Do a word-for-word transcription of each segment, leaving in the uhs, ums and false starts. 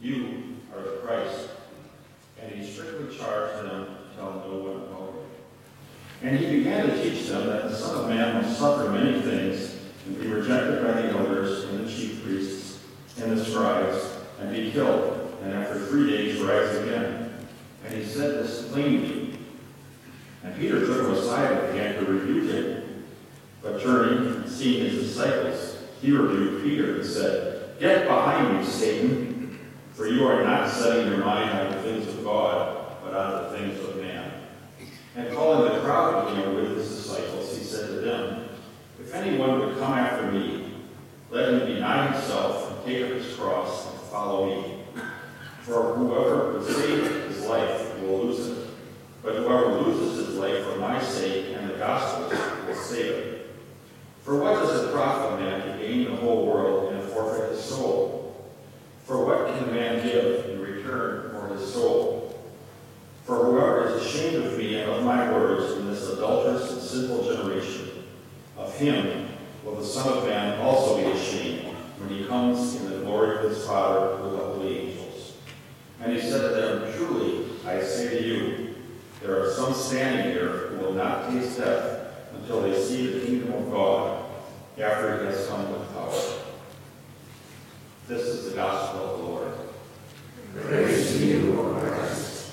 "You are the Christ." And he strictly charged them to tell no one about it. And he began to teach them that the Son of Man must suffer many things, and be rejected by the elders and the chief priests and the scribes, and be killed, and after three days rise again. And he said this plainly. And Peter took him aside and began to rebuke him. But turning and seeing his disciples, he rebuked Peter and said, "Get behind me, Satan, for you are not setting your mind on the things of God, but on the things of man." And calling the crowd to him with his disciples, he said to them, "If anyone would come after me, let him deny himself and take up his cross and follow me. For whoever would save his life will lose it, but whoever loses his life for my sake and the gospel's will save it. For what does it profit a man to gain the whole world and forfeit his soul? For what can a man give in return for his soul? For whoever is ashamed of me and of my words in this adulterous and sinful generation, of him will the Son of Man also be ashamed when he comes in the glory of his Father with the holy angels." And he said to them, "Truly, I say to you, there are some standing here who will not taste death until they see the kingdom of God after he has come with power." This is the gospel of the Lord. Praise to you, O Christ.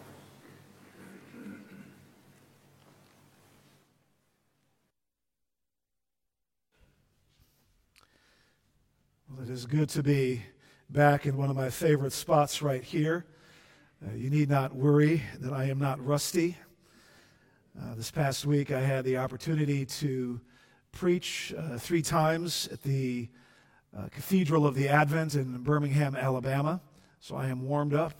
Well, it is good to be back in one of my favorite spots right here. Uh, you need not worry that I am not rusty. Uh, this past week I had the opportunity to preach uh, three times at the uh, Cathedral of the Advent in Birmingham, Alabama, so I am warmed up.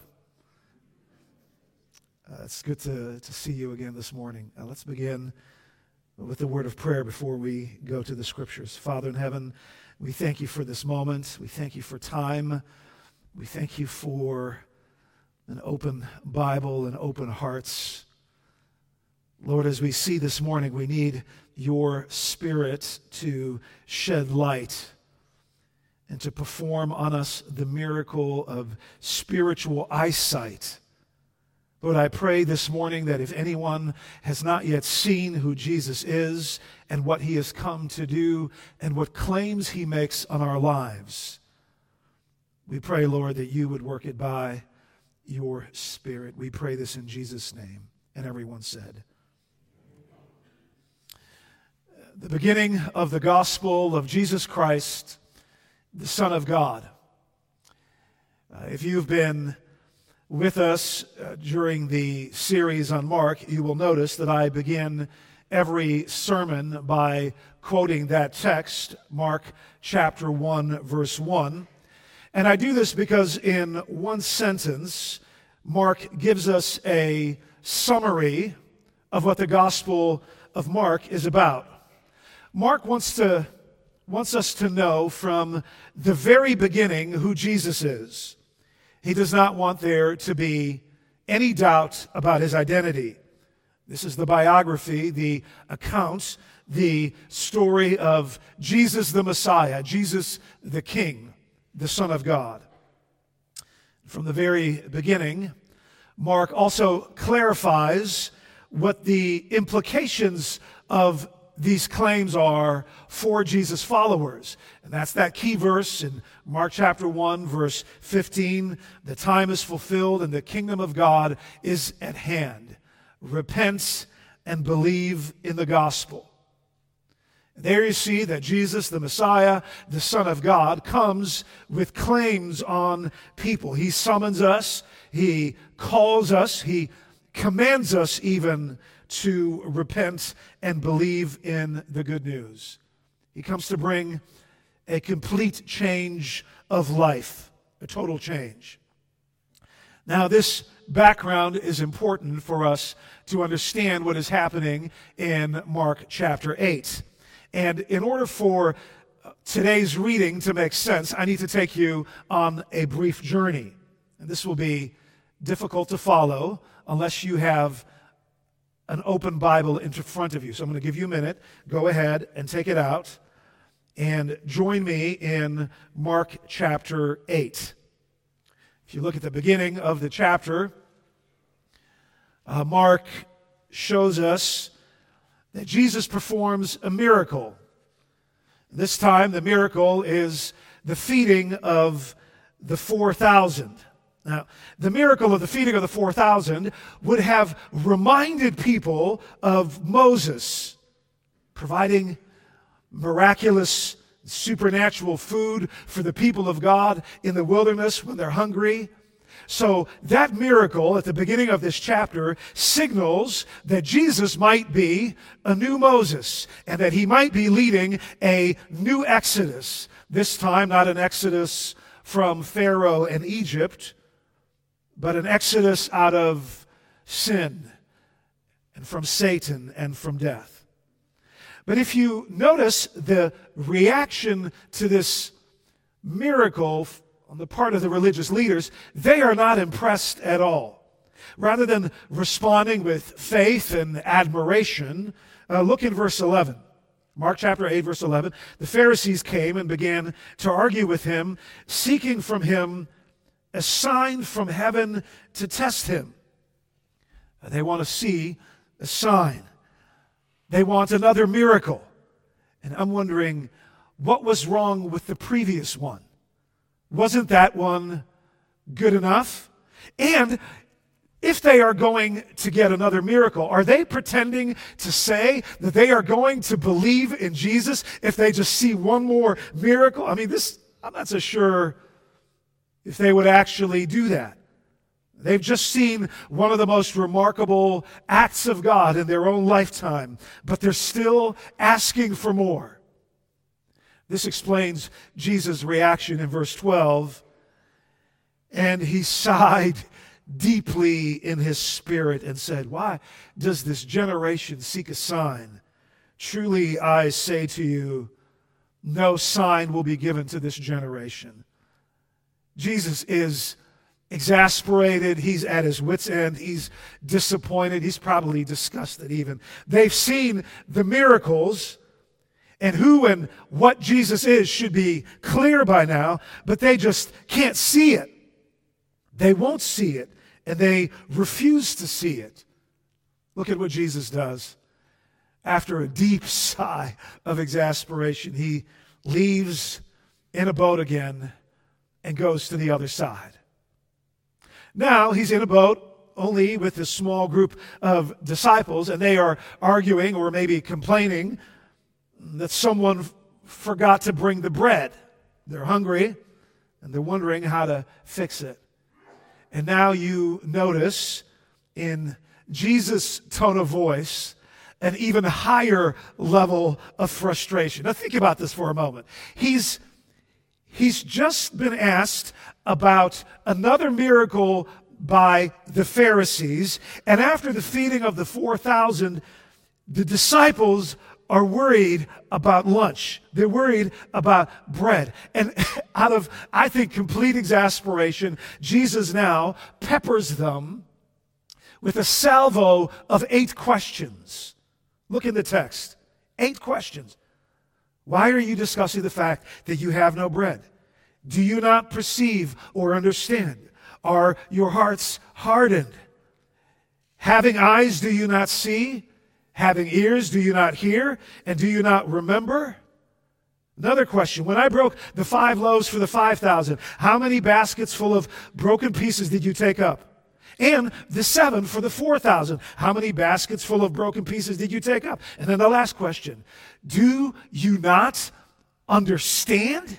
Uh, it's good to, to see you again this morning. Uh, let's begin with the word of prayer before we go to the scriptures. Father in heaven, we thank you for this moment. We thank you for time. We thank you for an open Bible and open hearts. Lord, as we see this morning, we need your Spirit to shed light and to perform on us the miracle of spiritual eyesight. Lord, I pray this morning that if anyone has not yet seen who Jesus is and what he has come to do and what claims he makes on our lives, we pray, Lord, that you would work it by your Spirit. We pray this in Jesus' name. And everyone said, the beginning of the gospel of Jesus Christ, the Son of God. Uh, if you've been with us uh, during the series on Mark, you will notice that I begin every sermon by quoting that text, Mark chapter one, verse one. And I do this because in one sentence, Mark gives us a summary of what the Gospel of Mark is about. Mark wants to wants us to know from the very beginning who Jesus is. He does not want there to be any doubt about his identity. This is the biography, the account, the story of Jesus the Messiah, Jesus the King, the Son of God. From the very beginning, Mark also clarifies what the implications of these claims are for Jesus' followers. And that's that key verse in Mark chapter one, verse fifteen. The time is fulfilled and the kingdom of God is at hand. Repent and believe in the gospel. There you see that Jesus, the Messiah, the Son of God, comes with claims on people. He summons us, he calls us, he commands us even to repent and believe in the good news. He comes to bring a complete change of life, a total change. Now, this background is important for us to understand what is happening in Mark chapter eight. And in order for today's reading to make sense, I need to take you on a brief journey. And this will be difficult to follow unless you have an open Bible in front of you. So I'm going to give you a minute. Go ahead and take it out and join me in Mark chapter eight. If you look at the beginning of the chapter, uh, Mark shows us that Jesus performs a miracle. This time, the miracle is the feeding of the four thousand. Now, the miracle of the feeding of the four thousand would have reminded people of Moses providing miraculous, supernatural food for the people of God in the wilderness when they're hungry. So that miracle at the beginning of this chapter signals that Jesus might be a new Moses and that he might be leading a new exodus. This time, not an exodus from Pharaoh and Egypt, but an exodus out of sin and from Satan and from death. But if you notice the reaction to this miracle on the part of the religious leaders, they are not impressed at all. Rather than responding with faith and admiration, uh, look in verse eleven. Mark chapter eight, verse eleven. The Pharisees came and began to argue with him, seeking from him a sign from heaven to test him. They want to see a sign. They want another miracle. And I'm wondering, what was wrong with the previous one? Wasn't that one good enough? And if they are going to get another miracle, are they pretending to say that they are going to believe in Jesus if they just see one more miracle? I mean, this, I'm not so sure if they would actually do that. They've just seen one of the most remarkable acts of God in their own lifetime, but they're still asking for more. This explains Jesus' reaction in verse twelve. And he sighed deeply in his spirit and said, "Why does this generation seek a sign? Truly I say to you, no sign will be given to this generation." Jesus is exasperated. He's at his wit's end. He's disappointed. He's probably disgusted even. They've seen the miracles, and who and what Jesus is should be clear by now, but they just can't see it. They won't see it, and they refuse to see it. Look at what Jesus does. After a deep sigh of exasperation, he leaves in a boat again and goes to the other side. Now he's in a boat only with a small group of disciples, and they are arguing or maybe complaining that someone f- forgot to bring the bread. They're hungry, and they're wondering how to fix it. And now you notice in Jesus' tone of voice an even higher level of frustration. Now think about this for a moment. He's He's just been asked about another miracle by the Pharisees, and after the feeding of the four thousand, the disciples are worried about lunch. They're worried about bread. And out of, I think, complete exasperation, Jesus now peppers them with a salvo of eight questions. Look in the text. Eight questions. Why are you discussing the fact that you have no bread? Do you not perceive or understand? Are your hearts hardened? Having eyes, do you not see? Having ears, do you not hear? And do you not remember? Another question. When I broke the five loaves for the five thousand, how many baskets full of broken pieces did you take up? And the seven for the four thousand, how many baskets full of broken pieces did you take up? And then the last question. Do you not understand?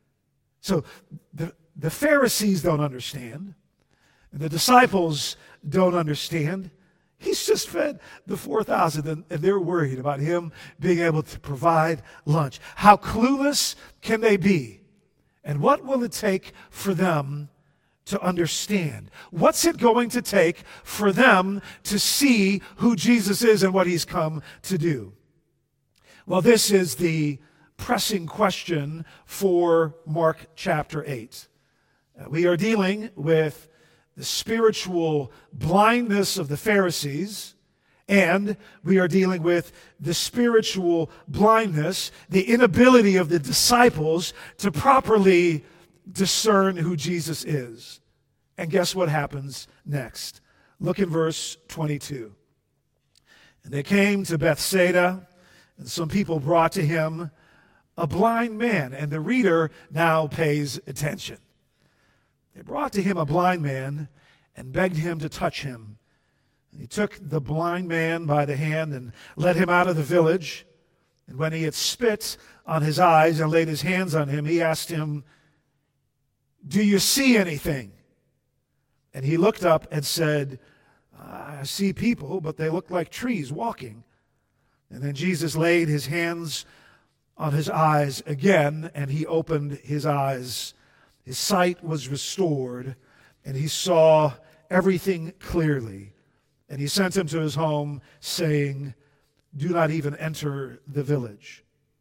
So the, the Pharisees don't understand, and the disciples don't understand. He's just fed the four thousand, and, and they're worried about him being able to provide lunch. How clueless can they be? And what will it take for them to understand? What's it going to take for them to see who Jesus is and what he's come to do? Well, this is the pressing question for Mark chapter eight. Uh, we are dealing with the spiritual blindness of the Pharisees, and we are dealing with the spiritual blindness, the inability of the disciples to properly discern who Jesus is. And guess what happens next? Look in verse twenty-two. And they came to Bethsaida, and some people brought to him a blind man. And the reader now pays attention. They brought to him a blind man and begged him to touch him. And he took the blind man by the hand and led him out of the village. And when he had spit on his eyes and laid his hands on him, he asked him, "Do you see anything?" And he looked up and said, "I see people, but they look like trees walking." And then Jesus laid his hands on his eyes again, and he opened his eyes. His sight was restored, and he saw everything clearly. And he sent him to his home, saying, "Do not even enter the village."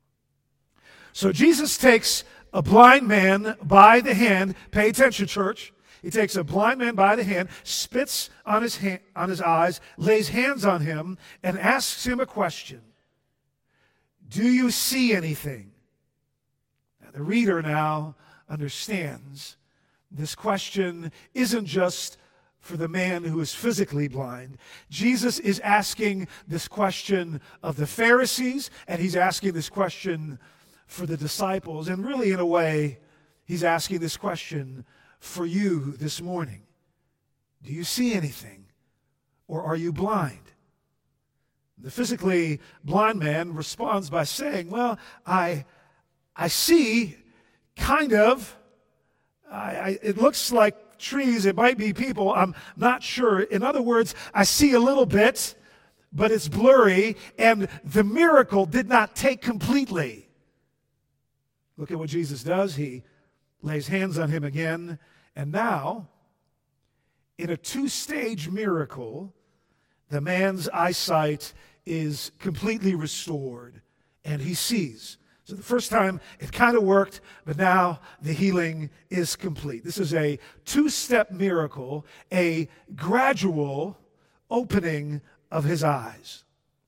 So Jesus takes a blind man by the hand. Pay attention, church. He takes a blind man by the hand, spits on his hand, on his eyes, lays hands on him, and asks him a question. "Do you see anything?" Now, the reader now understands this question isn't just for the man who is physically blind. Jesus is asking this question of the Pharisees, and he's asking this question for the disciples. And really, in a way, he's asking this question for you this morning. Do you see anything, or are you blind? The physically blind man responds by saying, "Well, I, I see, kind of. I, I, it looks like trees. It might be people. I'm not sure. In other words, I see a little bit, but it's blurry, and the miracle did not take completely." Look at what Jesus does. He lays hands on him again, and now, in a two-stage miracle, the man's eyesight is completely restored, and he sees. So the first time, it kind of worked, but now the healing is complete. This is a two-step miracle, a gradual opening of his eyes.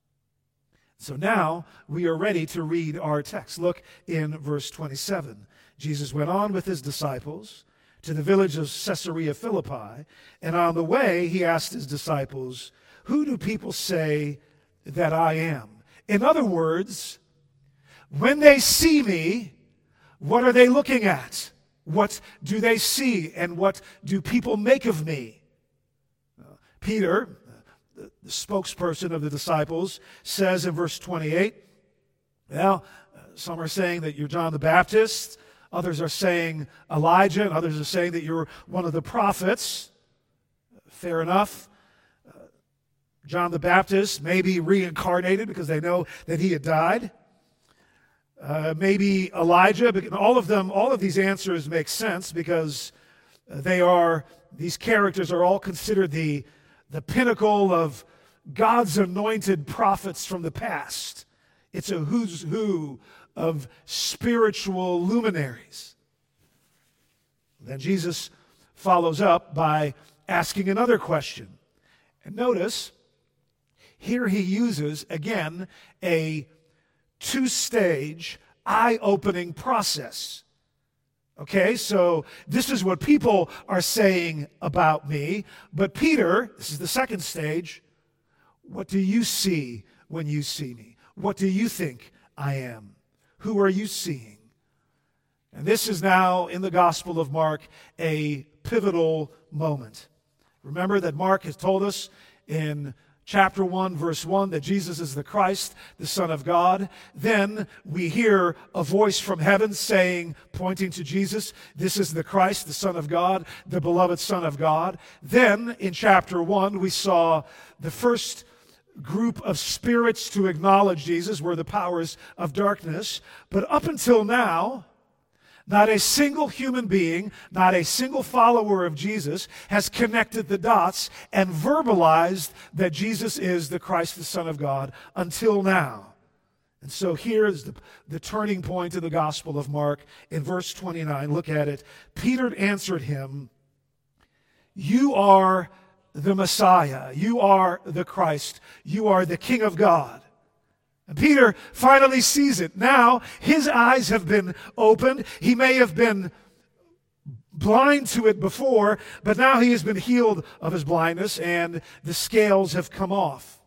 So now we are ready to read our text. Look in verse twenty-seven. Jesus went on with his disciples to the village of Caesarea Philippi, and on the way he asked his disciples, "Who do people say that I am?" In other words, when they see me, what are they looking at? What do they see, and what do people make of me? Uh, Peter, the, the spokesperson of the disciples, says in verse twenty-eight, well, uh, some are saying that you're John the Baptist, others are saying Elijah, and others are saying that you're one of the prophets. Fair enough. Uh, John the Baptist may be reincarnated because they know that he had died. Uh, maybe Elijah, but all of them, all of these answers make sense because they are, these characters are all considered the, the pinnacle of God's anointed prophets from the past. It's a who's who of spiritual luminaries. Then Jesus follows up by asking another question. And notice, here he uses, again, a two-stage, eye-opening process. Okay, so this is what people are saying about me. But Peter, this is the second stage, what do you see when you see me? What do you think I am? Who are you seeing? And this is now, in the Gospel of Mark, a pivotal moment. Remember that Mark has told us in chapter one, verse one, that Jesus is the Christ, the Son of God. Then we hear a voice from heaven saying, pointing to Jesus, this is the Christ, the Son of God, the beloved Son of God. Then in chapter one, we saw the first group of spirits to acknowledge Jesus were the powers of darkness. But up until now, not a single human being, not a single follower of Jesus has connected the dots and verbalized that Jesus is the Christ, the Son of God, until now. And so here's the, the turning point in the Gospel of Mark in verse twenty-nine. Look at it. Peter answered him, "You are the Messiah. You are the Christ. You are the King of God." And Peter finally sees it. Now his eyes have been opened. He may have been blind to it before, but now he has been healed of his blindness and the scales have come off.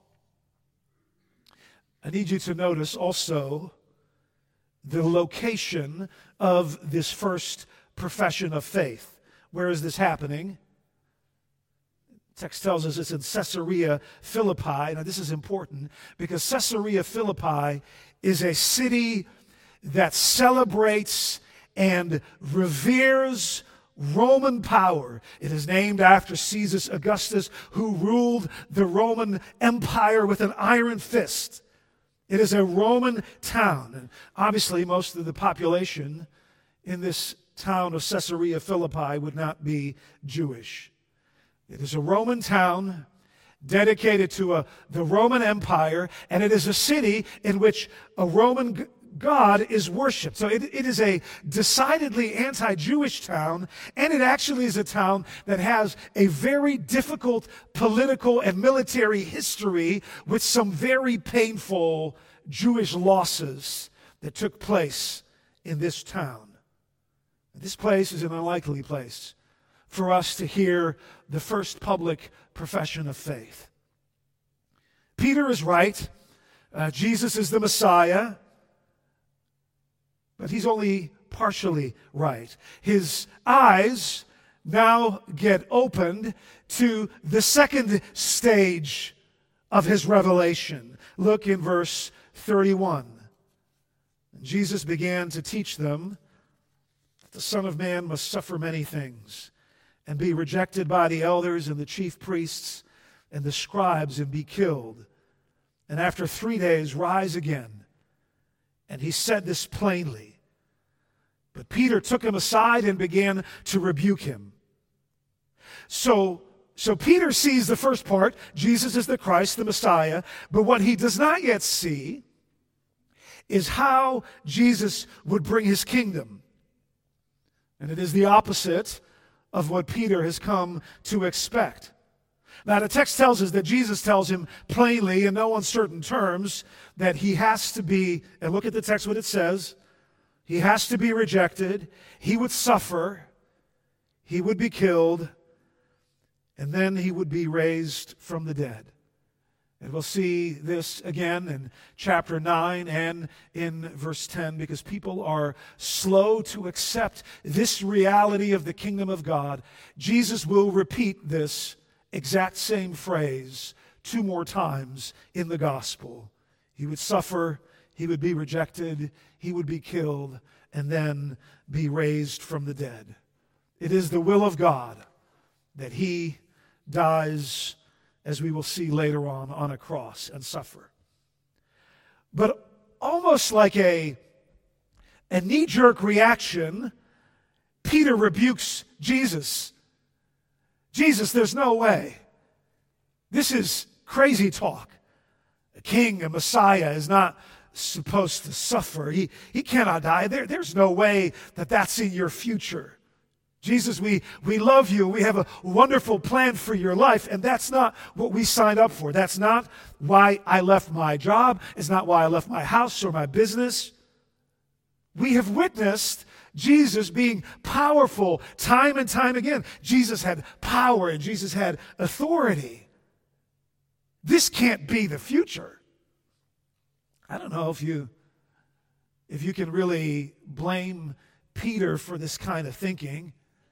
I need you to notice also the location of this first profession of faith. Where is this happening? The text tells us it's in Caesarea Philippi. Now this is important because Caesarea Philippi is a city that celebrates and reveres Roman power. It is named after Caesar Augustus, who ruled the Roman Empire with an iron fist. It is a Roman town. And obviously, most of the population in this town of Caesarea Philippi would not be Jewish. It is a Roman town dedicated to a, the Roman Empire, and it is a city in which a Roman God is worshipped. So it, it is a decidedly anti-Jewish town, and it actually is a town that has a very difficult political and military history with some very painful Jewish losses that took place in this town. This place is an unlikely place for us to hear the first public profession of faith. Peter is right. Uh, Jesus is the Messiah. But he's only partially right. His eyes now get opened to the second stage of his revelation. Look in verse thirty-one. Jesus began to teach them that the Son of Man must suffer many things and be rejected by the elders and the chief priests and the scribes and be killed, and after three days rise again. And he said this plainly. But Peter took him aside and began to rebuke him. So, so Peter sees the first part, Jesus is the Christ, the Messiah, but what he does not yet see is how Jesus would bring his kingdom. And it is the opposite of what Peter has come to expect. Now, the text tells us that Jesus tells him plainly, in no uncertain terms, that he has to be, and look at the text what it says, he has to be rejected, he would suffer, he would be killed, and then he would be raised from the dead. And we'll see this again in chapter nine and in verse ten, because people are slow to accept this reality of the kingdom of God. Jesus will repeat this exact same phrase two more times in the gospel. He would suffer, he would be rejected, he would be killed, and then be raised from the dead. It is the will of God that he dies, as we will see later on, on a cross and suffer. But almost like a, a knee-jerk reaction, Peter rebukes Jesus. Jesus, there's no way. This is crazy talk. A king, a Messiah, is not supposed to suffer. He, he cannot die. There, there's no way that that's in your future. Jesus, we, we love you. We have a wonderful plan for your life, and that's not what we signed up for. That's not why I left my job. It's not why I left my house or my business. We have witnessed Jesus being powerful time and time again. Jesus had power and Jesus had authority. This can't be the future. I don't know if you, if you can really blame Peter for this kind of thinking.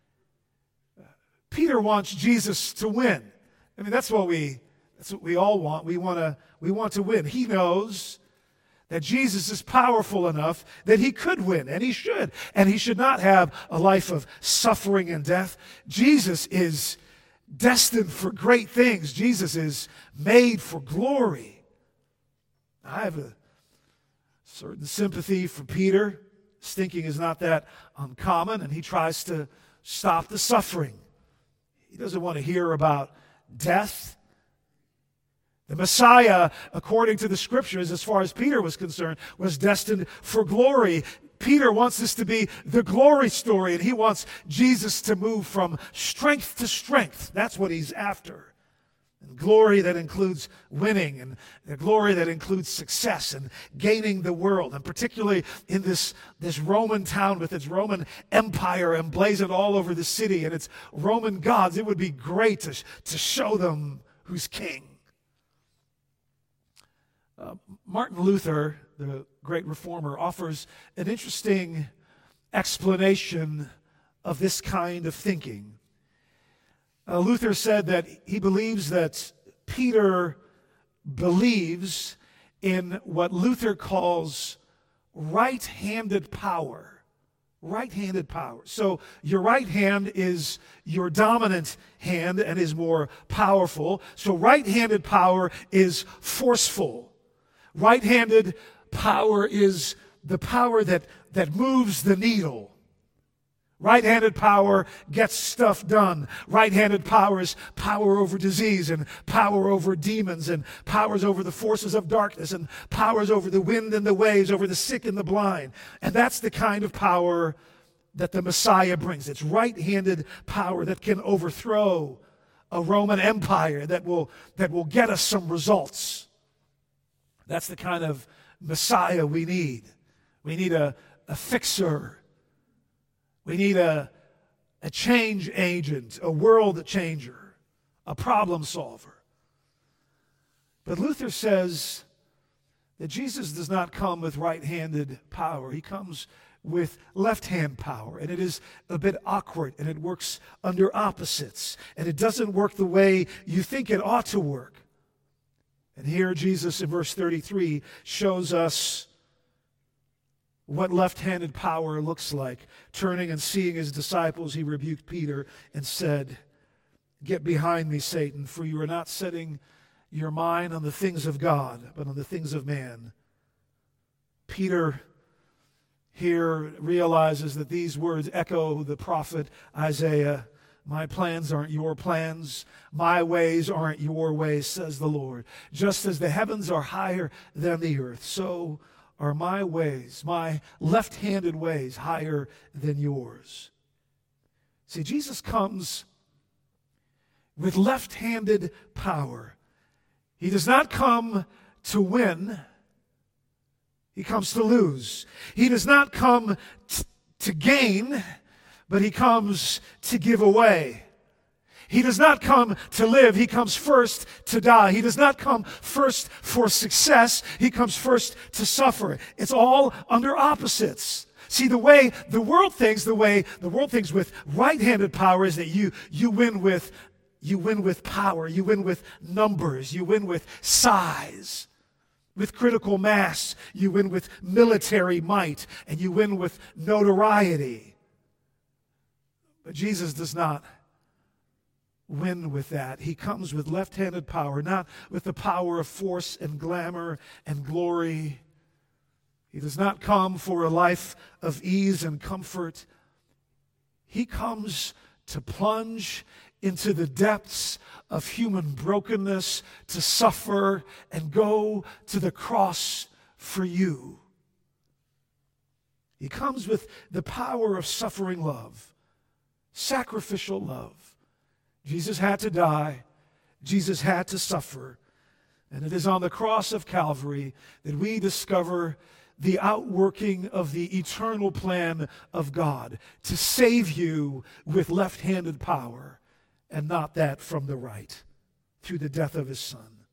Peter wants Jesus to win. I mean, that's what we that's what we all want. We want to we want to win. He knows that Jesus is powerful enough that he could win, and he should. And he should not have a life of suffering and death. Jesus is destined for great things. Jesus is made for glory. I have a certain sympathy for Peter. His thinking is not that uncommon, and he tries to stop the suffering. He doesn't want to hear about death. The Messiah, according to the Scriptures, as far as Peter was concerned, was destined for glory. Peter wants this to be the glory story, and he wants Jesus to move from strength to strength. That's what he's after. and glory that includes winning, and the glory that includes success and gaining the world, and particularly in this, this Roman town with its Roman empire emblazoned all over the city and its Roman gods. It would be great to, to show them who's king. Uh, Martin Luther, the great reformer, offers an interesting explanation of this kind of thinking. Uh, Luther said that he believes that Peter believes in what Luther calls right-handed power. Right-handed power. So your right hand is your dominant hand and is more powerful. So right-handed power is forceful. Right-handed power is the power that, that moves the needle. Right-handed power gets stuff done. Right-handed power is power over disease and power over demons and powers over the forces of darkness and powers over the wind and the waves, over the sick and the blind. And that's the kind of power that the Messiah brings. It's right-handed power that can overthrow a Roman Empire, that will, that will get us some results. That's the kind of Messiah we need. We need a, a fixer. We need a, a change agent, a world changer, a problem solver. But Luther says that Jesus does not come with right-handed power. He comes with left-hand power, and it is a bit awkward, and it works under opposites, and it doesn't work the way you think it ought to work. And here Jesus in verse thirty-three shows us what left-handed power looks like. Turning and seeing his disciples, he rebuked Peter and said, "Get behind me, Satan, for you are not setting your mind on the things of God, but on the things of man." Peter here realizes that these words echo the prophet Isaiah. My plans aren't your plans. My ways aren't your ways, says the Lord. Just as the heavens are higher than the earth, so are my ways, my left-handed ways, higher than yours. See, Jesus comes with left-handed power. He does not come to win. He comes to lose. He does not come t- to gain, but he comes to give away. He does not come to live. He comes first to die. He does not come first for success. He comes first to suffer. It's all under opposites. See, the way the world thinks, the way the world thinks with right-handed power is that you, you win with, you win with power. You win with numbers. You win with size. With critical mass. You win with military might. And you win with notoriety. But Jesus does not win with that. He comes with left-handed power, not with the power of force and glamour and glory. He does not come for a life of ease and comfort. He comes to plunge into the depths of human brokenness, to suffer and go to the cross for you. He comes with the power of suffering love. Sacrificial love. Jesus had to die. Jesus had to suffer. And it is on the cross of Calvary that we discover the outworking of the eternal plan of God to save you with left-handed power and not that from the right through the death of his Son.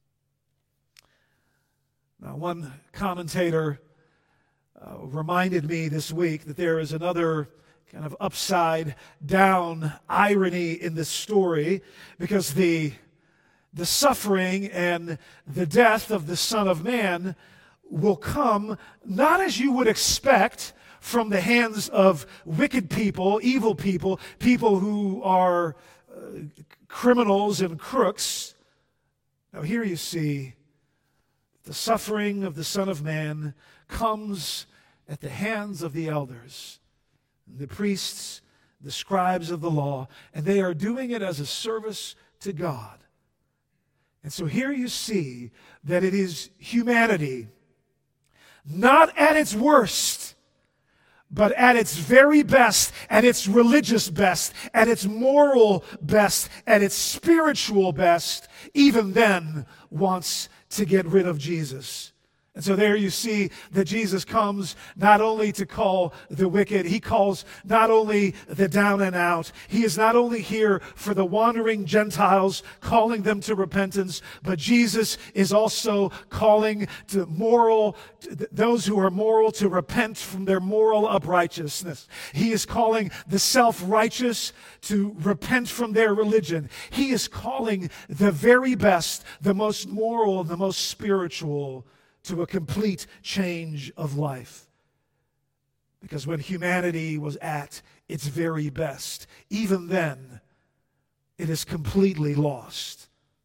Now, one commentator uh, reminded me this week that there is another kind of upside down irony in this story, because the, the suffering and the death of the Son of Man will come not as you would expect from the hands of wicked people, evil people, people who are uh, criminals and crooks. Now here you see the suffering of the Son of Man comes at the hands of the elders, the priests, the scribes of the law, and they are doing it as a service to God. And so here you see that it is humanity, not at its worst, But at its very best, at its religious best, at its moral best, at its spiritual best, even then wants to get rid of Jesus. And so there you see that Jesus comes not only to call the wicked, he calls not only the down and out. He is not only here for the wandering Gentiles, calling them to repentance, but Jesus is also calling to moral, to those who are moral to repent from their moral unrighteousness. He is calling the self-righteous to repent from their religion. He is calling the very best, the most moral, the most spiritual, to a complete change of life. Because when humanity was at its very best, even then, it is completely lost.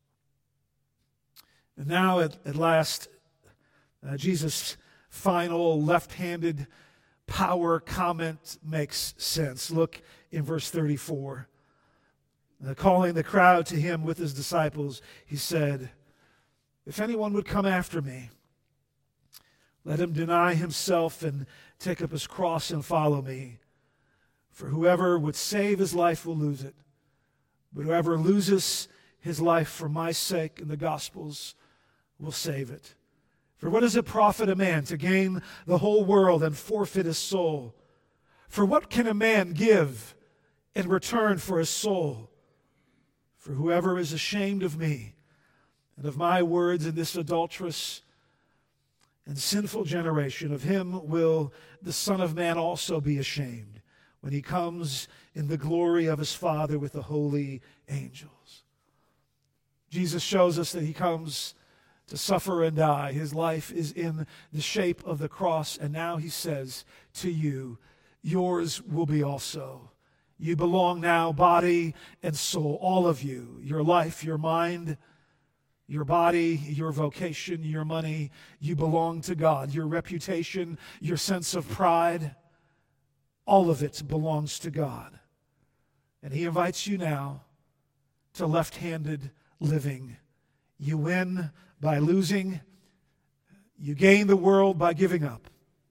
And now, at, at last, uh, Jesus' final left-handed power comment makes sense. Look in verse thirty-four. Uh, calling the crowd to him with his disciples, he said, "If anyone would come after me, let him deny himself and take up his cross and follow me. For whoever would save his life will lose it. But whoever loses his life for my sake and the gospel's will save it. For what does it profit a man to gain the whole world and forfeit his soul? For what can a man give in return for his soul? For whoever is ashamed of me and of my words in this adulterous and sinful generation, of him will the Son of Man also be ashamed when he comes in the glory of his Father with the holy angels." Jesus shows us that he comes to suffer and die. His life is in the shape of the cross, and now he says to you, yours will be also. You belong now, body and soul, all of you, your life, your mind, your body, your vocation, your money, you belong to God. Your reputation, your sense of pride, all of it belongs to God. And he invites you now to left-handed living. You win by losing. You gain the world by giving up.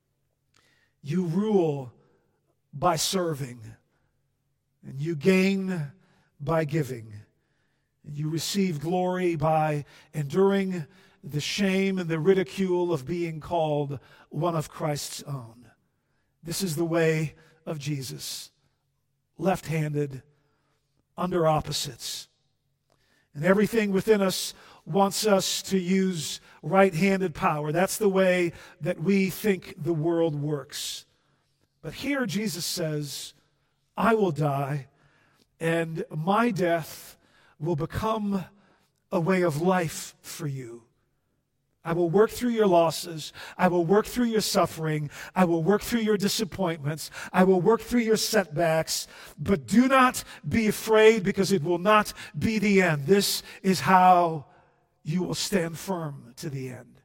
You rule by serving. And you gain by giving. You receive glory by enduring the shame and the ridicule of being called one of Christ's own. This is the way of Jesus, left-handed, under opposites. And everything within us wants us to use right-handed power. That's the way that we think the world works. But here Jesus says, I will die, and my death will become a way of life for you. I will work through your losses. I will work through your suffering. I will work through your disappointments. I will work through your setbacks. But do not be afraid, because it will not be the end. This is how you will stand firm to the end.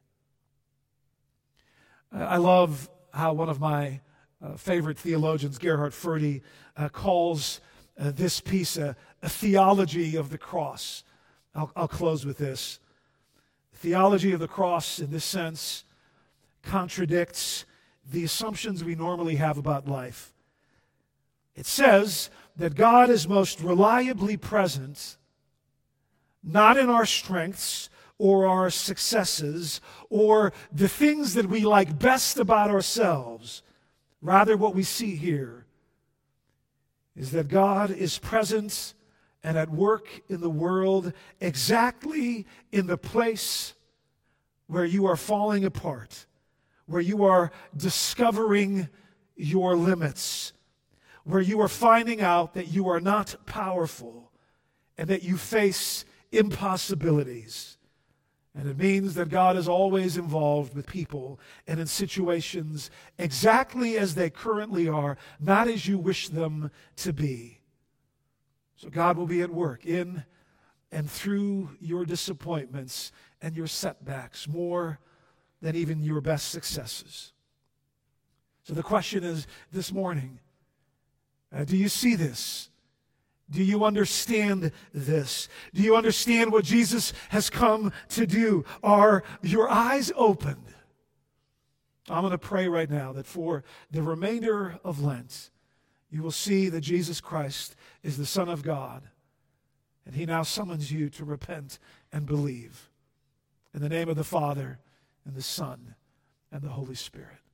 I love how one of my uh, favorite theologians, Gerhard Forde, uh, calls uh, this piece a, a theology of the cross. I'll, I'll close with this. Theology of the cross, in this sense, contradicts the assumptions we normally have about life. It says that God is most reliably present, not in our strengths or our successes or the things that we like best about ourselves. Rather, what we see here is that God is present and at work in the world exactly in the place where you are falling apart, where you are discovering your limits, where you are finding out that you are not powerful and that you face impossibilities. And it means that God is always involved with people and in situations exactly as they currently are, not as you wish them to be. So God will be at work in and through your disappointments and your setbacks more than even your best successes. So the question is this morning, uh, do you see this? Do you understand this? Do you understand what Jesus has come to do? Are your eyes opened? I'm going to pray right now that for the remainder of Lent, you will see that Jesus Christ is the Son of God, and he now summons you to repent and believe. In the name of the Father, and the Son, and the Holy Spirit.